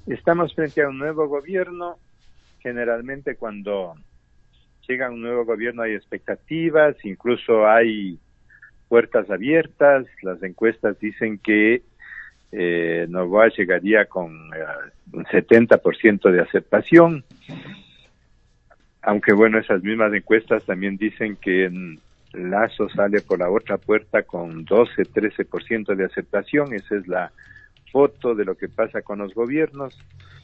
Estamos frente a un nuevo gobierno. Generalmente cuando llega un nuevo gobierno hay expectativas, incluso hay puertas abiertas. Las encuestas dicen que Noboa llegaría con un 70% de aceptación, aunque bueno, esas mismas encuestas también dicen que Lasso sale por la otra puerta con 12-13% de aceptación. Esa es la foto de lo que pasa con los gobiernos.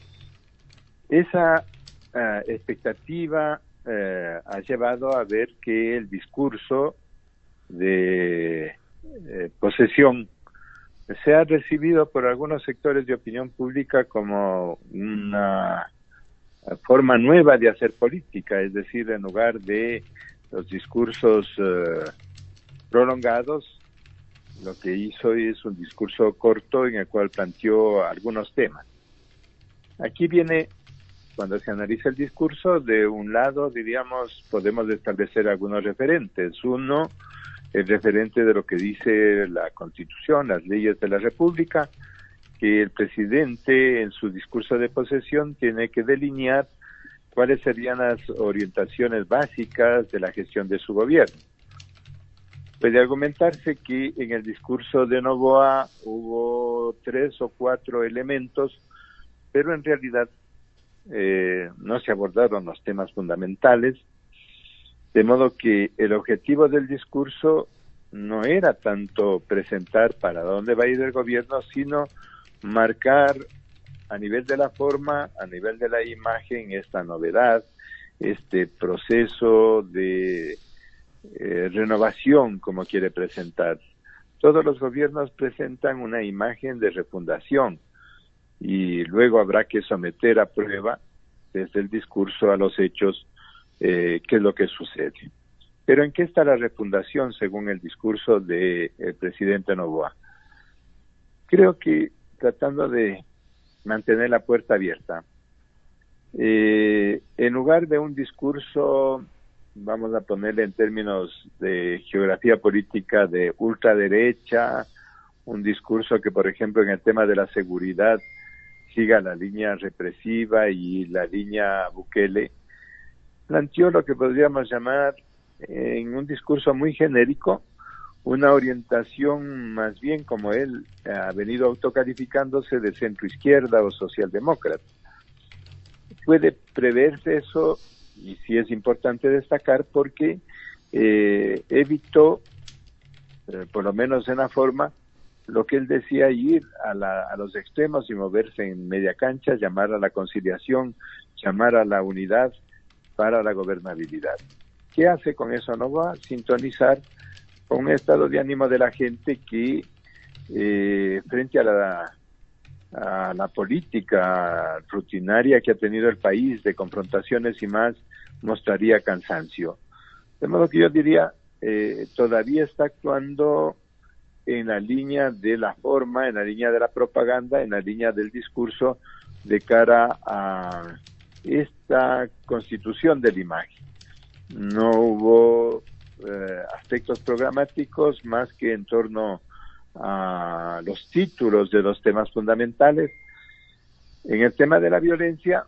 Esa expectativa ha llevado a ver que el discurso de posesión se ha recibido por algunos sectores de opinión pública como una forma nueva de hacer política, es decir, en lugar de los discursos prolongados, lo que hizo es un discurso corto en el cual planteó algunos temas. Aquí viene, cuando se analiza el discurso, de un lado, diríamos, podemos establecer algunos referentes. Uno, el referente de lo que dice la Constitución, las leyes de la República, que el presidente en su discurso de posesión tiene que delinear cuáles serían las orientaciones básicas de la gestión de su gobierno. Puede argumentarse que en el discurso de Noboa hubo 3 o 4 elementos, pero en realidad no se abordaron los temas fundamentales, de modo que el objetivo del discurso no era tanto presentar para dónde va a ir el gobierno, sino marcar a nivel de la forma, a nivel de la imagen, esta novedad, este proceso de renovación, como quiere presentar. Todos los gobiernos presentan una imagen de refundación y luego habrá que someter a prueba desde el discurso a los hechos qué es lo que sucede. Pero ¿en qué está la refundación según el discurso del presidente Noboa? Creo que tratando de mantener la puerta abierta, en lugar de un discurso, vamos a ponerle en términos de geografía política, de ultraderecha, un discurso que, por ejemplo, en el tema de la seguridad siga la línea represiva y la línea Bukele, planteó lo que podríamos llamar, en un discurso muy genérico, una orientación más bien, como él ha venido autocalificándose, de centro-izquierda o socialdemócrata. Puede preverse eso, y sí es importante destacar, porque evitó, por lo menos en la forma, lo que él decía, ir a los extremos y moverse en media cancha, llamar a la conciliación, llamar a la unidad para la gobernabilidad. ¿Qué hace con eso? No va a sintonizar con un estado de ánimo de la gente que frente a la política rutinaria que ha tenido el país de confrontaciones y más, mostraría cansancio. De modo que yo diría, todavía está actuando en la línea de la forma, en la línea de la propaganda, en la línea del discurso de cara a esta constitución de la imagen. No hubo aspectos programáticos más que en torno a los títulos de los temas fundamentales. En el tema de la violencia,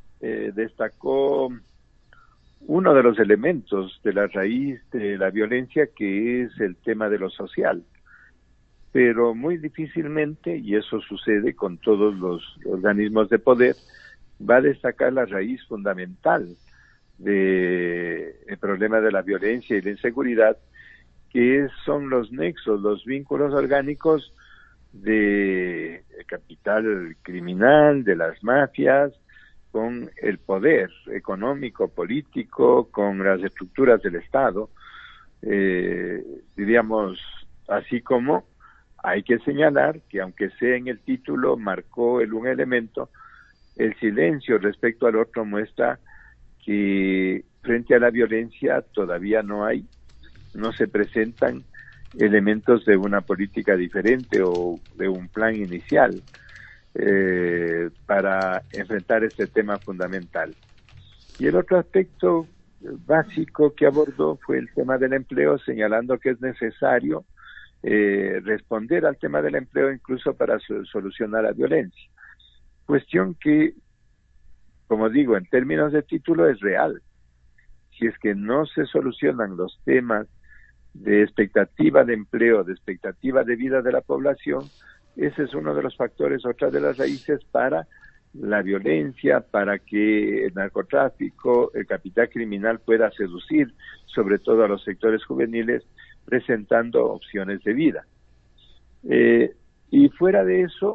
destacó uno de los elementos de la raíz de la violencia, que es el tema de lo social. Pero muy difícilmente, y eso sucede con todos los organismos de poder, va a destacar la raíz fundamental del problema de la violencia y la inseguridad, que son los nexos, los vínculos orgánicos de capital criminal, de las mafias, con el poder económico, político, con las estructuras del Estado. Diríamos, así como hay que señalar que, aunque sea en el título, marcó un elemento, el silencio respecto al otro muestra que frente a la violencia todavía no se presentan elementos de una política diferente o de un plan inicial para enfrentar este tema fundamental. Y el otro aspecto básico que abordó fue el tema del empleo, señalando que es necesario responder al tema del empleo incluso para solucionar la violencia. cuestión que, como digo, en términos de título es real. Si es que no se solucionan los temas de expectativa de empleo, de expectativa de vida de la población, ese es uno de los factores, otra de las raíces para la violencia, para que el narcotráfico, el capital criminal pueda seducir, sobre todo a los sectores juveniles, presentando opciones de vida. Y fuera de eso,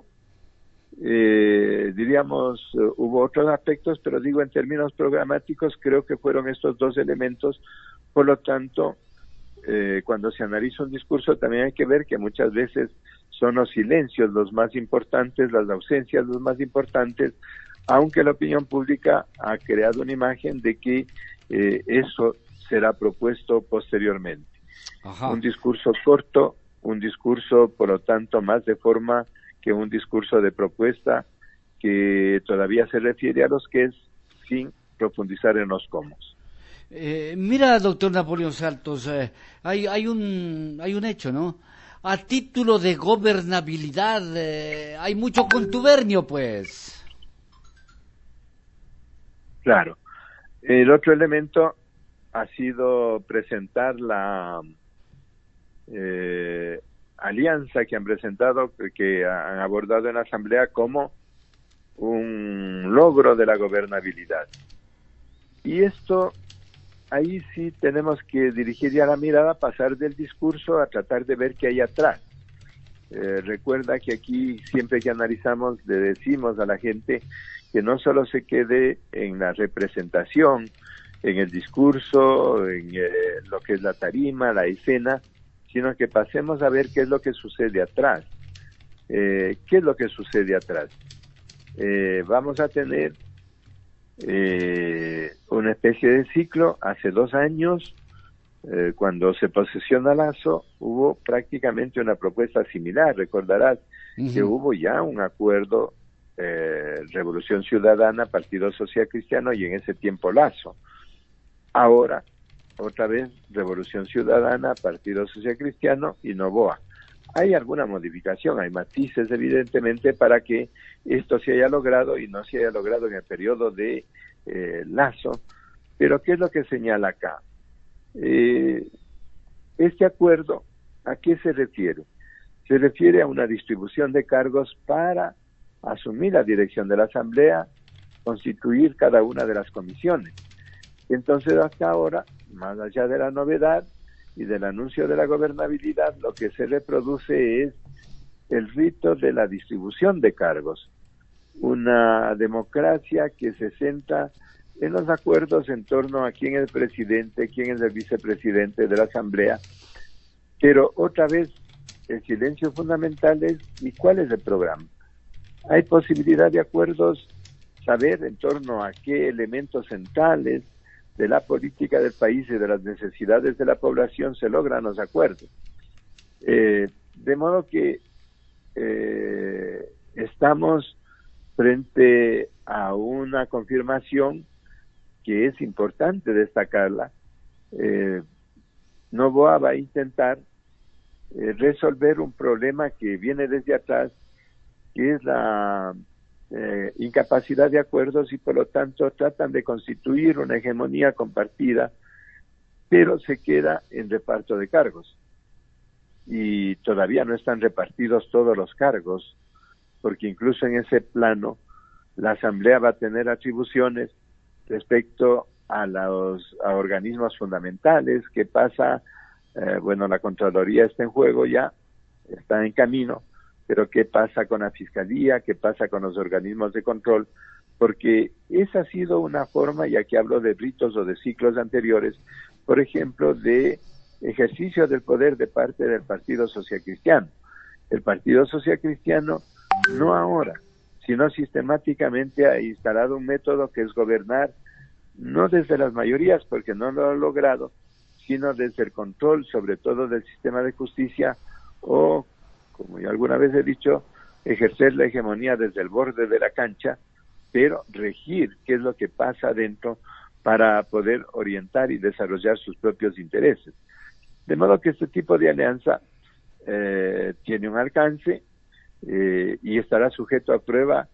diríamos, hubo otros aspectos, pero digo en términos programáticos, creo que fueron estos dos elementos. Por lo tanto, cuando se analiza un discurso también hay que ver que muchas veces son los silencios los más importantes, las ausencias los más importantes, aunque la opinión pública ha creado una imagen de que eso será propuesto posteriormente. Ajá. Un discurso corto, un discurso, por lo tanto, más de forma que un discurso de propuesta que todavía se refiere a los qué, sin profundizar en los cómo. Mira, doctor Napoleón Santos, hay un hecho, ¿no? A título de gobernabilidad hay mucho contubernio, pues. Claro. El otro elemento ha sido presentar la alianza que han presentado, que han abordado en la Asamblea como un logro de la gobernabilidad. Y esto, ahí sí tenemos que dirigir ya la mirada, pasar del discurso a tratar de ver qué hay atrás. Recuerda que aquí siempre que analizamos le decimos a la gente que no solo se quede en la representación, en el discurso, en lo que es la tarima, la escena, sino que pasemos a ver qué es lo que sucede atrás. ¿Qué es lo que sucede atrás? Vamos a tener una especie de ciclo. Hace 2 años, cuando se posesiona Lasso, hubo prácticamente una propuesta similar. Recordarás que hubo ya un acuerdo, Revolución Ciudadana, Partido Social Cristiano, y en ese tiempo Lasso. Ahora, otra vez, Revolución Ciudadana, Partido Social Cristiano y Noboa. Hay alguna modificación, hay matices, evidentemente, para que esto se haya logrado y no se haya logrado en el periodo de Lasso. Pero, ¿qué es lo que señala acá? Este acuerdo, ¿a qué se refiere? Se refiere a una distribución de cargos para asumir la dirección de la Asamblea, constituir cada una de las comisiones. Entonces, hasta ahora, más allá de la novedad y del anuncio de la gobernabilidad, lo que se reproduce es el rito de la distribución de cargos. Una democracia que se centra en los acuerdos en torno a quién es el presidente, quién es el vicepresidente de la Asamblea, pero otra vez el silencio fundamental es ¿y cuál es el programa? Hay posibilidad de acuerdos, saber en torno a qué elementos centrales de la política del país y de las necesidades de la población se logran los acuerdos. De modo que estamos frente a una confirmación que es importante destacarla. Noboa va a intentar resolver un problema que viene desde atrás, que es la incapacidad de acuerdos, y por lo tanto tratan de constituir una hegemonía compartida, pero se queda en reparto de cargos. Y todavía no están repartidos todos los cargos, porque incluso en ese plano la Asamblea va a tener atribuciones respecto a organismos fundamentales. ¿Qué pasa? Bueno, la Contraloría está en juego ya, está en camino, pero ¿qué pasa con la Fiscalía? ¿Qué pasa con los organismos de control? Porque esa ha sido una forma, y aquí hablo de ritos o de ciclos anteriores, por ejemplo, de ejercicio del poder de parte del Partido Social Cristiano. El Partido Social Cristiano, no ahora, sino sistemáticamente ha instalado un método que es gobernar, no desde las mayorías, porque no lo ha logrado, sino desde el control, sobre todo del sistema de justicia, o, como yo alguna vez he dicho, ejercer la hegemonía desde el borde de la cancha, pero regir qué es lo que pasa adentro para poder orientar y desarrollar sus propios intereses. De modo que este tipo de alianza tiene un alcance y estará sujeto a prueba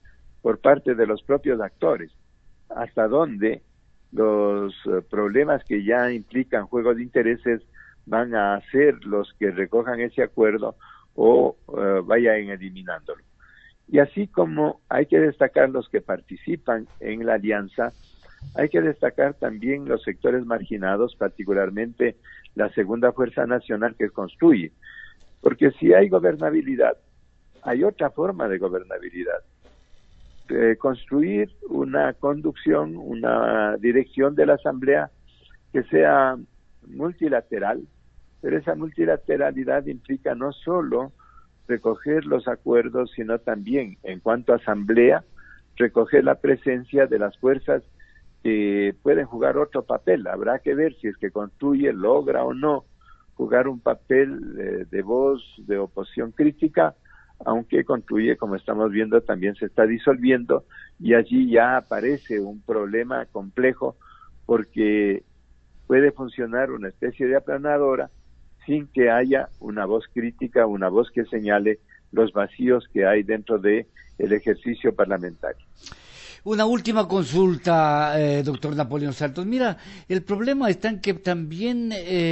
por parte de los propios actores, hasta dónde los problemas que ya implican juego de intereses van a ser los que recojan ese acuerdo o vayan eliminándolo. Y así como hay que destacar los que participan en la alianza, hay que destacar también los sectores marginados, particularmente la segunda fuerza nacional que construye. Porque si hay gobernabilidad, hay otra forma de gobernabilidad. Construir una conducción, una dirección de la Asamblea que sea multilateral, pero esa multilateralidad implica no solo recoger los acuerdos, sino también, en cuanto a Asamblea, recoger la presencia de las fuerzas que pueden jugar otro papel. Habrá que ver si es que construye, logra o no jugar un papel de voz, de oposición crítica, aunque Construye, como estamos viendo, también se está disolviendo, y allí ya aparece un problema complejo, porque puede funcionar una especie de aplanadora sin que haya una voz crítica, una voz que señale los vacíos que hay dentro de el ejercicio parlamentario. Una última consulta, doctor Napoleón Santos. Mira, el problema está en que también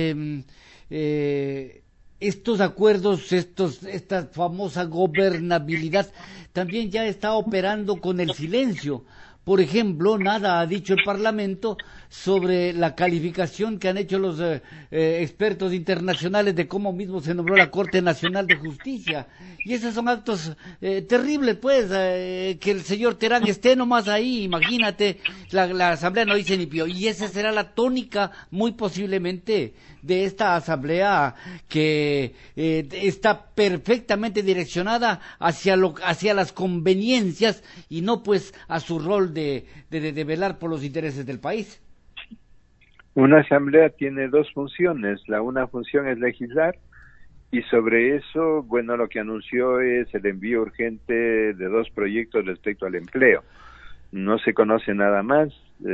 estos acuerdos, esta famosa gobernabilidad, también ya está operando con el silencio. Por ejemplo, nada ha dicho el Parlamento sobre la calificación que han hecho los expertos internacionales de cómo mismo se nombró la Corte Nacional de Justicia. Y esos son actos terribles, pues, que el señor Terán esté nomás ahí, imagínate, la Asamblea no dice ni pío. Y esa será la tónica, muy posiblemente, de esta Asamblea que está perfectamente direccionada hacia las conveniencias y no, pues, a su rol de velar por los intereses del país. Una asamblea tiene dos funciones. Una función es legislar, y sobre eso, bueno, lo que anunció es el envío urgente de 2 proyectos respecto al empleo. No se conoce nada más.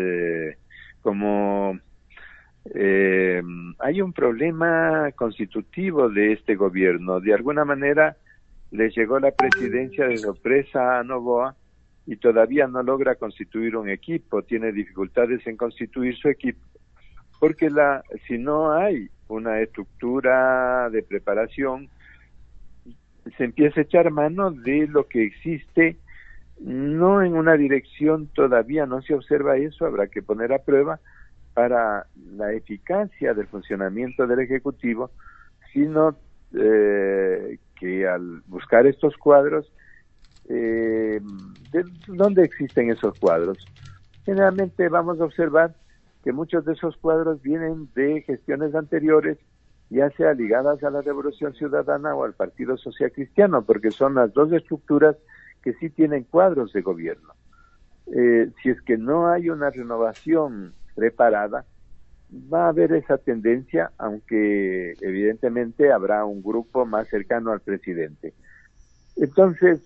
Hay un problema constitutivo de este gobierno. De alguna manera les llegó la presidencia de sorpresa a Noboa y todavía no logra constituir un equipo, tiene dificultades en constituir su equipo, porque si no hay una estructura de preparación, se empieza a echar mano de lo que existe, no en una dirección, todavía no se observa eso, habrá que poner a prueba para la eficacia del funcionamiento del Ejecutivo, sino que al buscar estos cuadros, ¿de dónde existen esos cuadros? Generalmente vamos a observar que muchos de esos cuadros vienen de gestiones anteriores, ya sea ligadas a la Revolución Ciudadana o al Partido Social Cristiano, porque son las dos estructuras que sí tienen cuadros de gobierno. Si es que no hay una renovación preparada, va a haber esa tendencia, aunque evidentemente habrá un grupo más cercano al presidente. Entonces,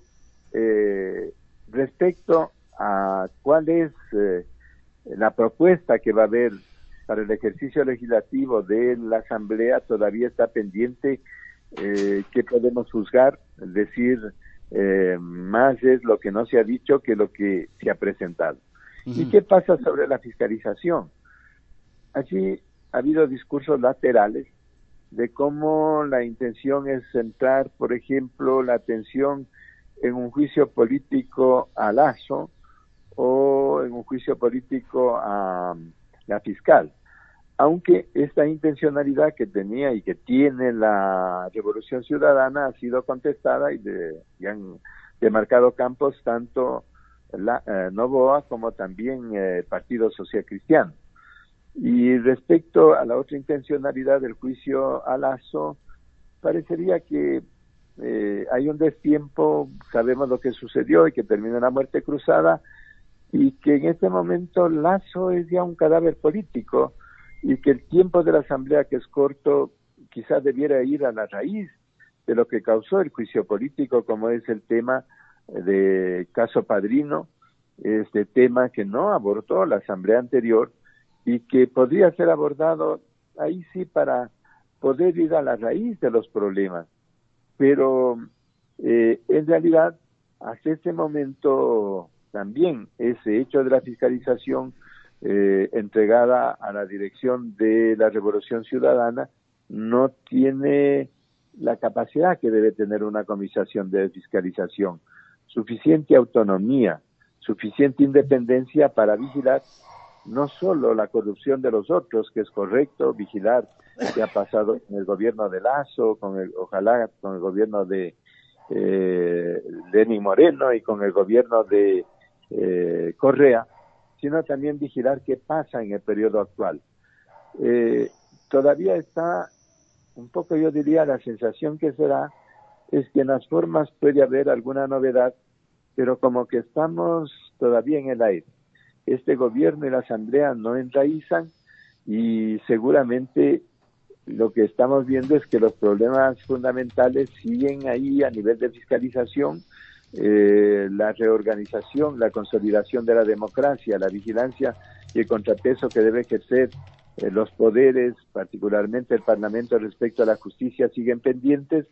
respecto a cuál es la propuesta que va a haber para el ejercicio legislativo de la Asamblea, todavía está pendiente. ¿Qué podemos juzgar? Decir, más es lo que no se ha dicho que lo que se ha presentado. ¿Y qué pasa sobre la fiscalización? Allí ha habido discursos laterales de cómo la intención es centrar, por ejemplo, la atención en un juicio político a Lasso o en un juicio político a la fiscal. Aunque esta intencionalidad que tenía y que tiene la Revolución Ciudadana ha sido contestada y han demarcado campos tanto Noboa como también Partido Social Cristiano. Y respecto a la otra intencionalidad del juicio a Lasso, parecería que hay un destiempo, sabemos lo que sucedió y que terminó en la muerte cruzada, y que en este momento Lasso es ya un cadáver político, y que el tiempo de la Asamblea, que es corto, quizás debiera ir a la raíz de lo que causó el juicio político, como es el tema de caso Padrino, este tema que no abordó la Asamblea anterior y que podría ser abordado ahí sí para poder ir a la raíz de los problemas. Pero en realidad, hasta este momento, también ese hecho de la fiscalización entregada a la dirección de la Revolución Ciudadana no tiene la capacidad que debe tener una comisión de fiscalización, suficiente autonomía, suficiente independencia para vigilar no solo la corrupción de los otros, que es correcto vigilar qué ha pasado con el gobierno de Lasso, ojalá con el gobierno de Lenín Moreno y con el gobierno de Correa, sino también vigilar qué pasa en el periodo actual. Todavía está un poco, yo diría, la sensación que será es que en las formas puede haber alguna novedad, pero como que estamos todavía en el aire. Este gobierno y la asamblea no enraizan y seguramente lo que estamos viendo es que los problemas fundamentales siguen ahí a nivel de fiscalización, la reorganización, la consolidación de la democracia, la vigilancia y el contrapeso que debe ejercer los poderes, particularmente el Parlamento respecto a la justicia, siguen pendientes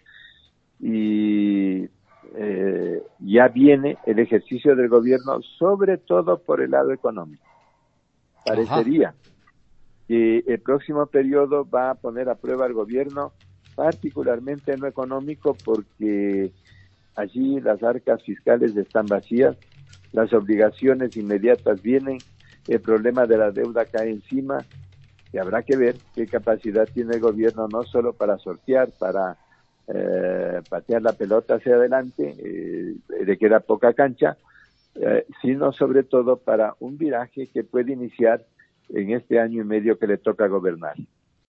y ya viene el ejercicio del gobierno, sobre todo por el lado económico. Parecería que el próximo periodo va a poner a prueba al gobierno, particularmente en lo económico, porque allí las arcas fiscales están vacías, las obligaciones inmediatas vienen, el problema de la deuda cae encima, y habrá que ver qué capacidad tiene el gobierno no solo para sortear, para patear la pelota hacia adelante, le queda poca cancha, sino sobre todo para un viraje que puede iniciar en este año y medio que le toca gobernar.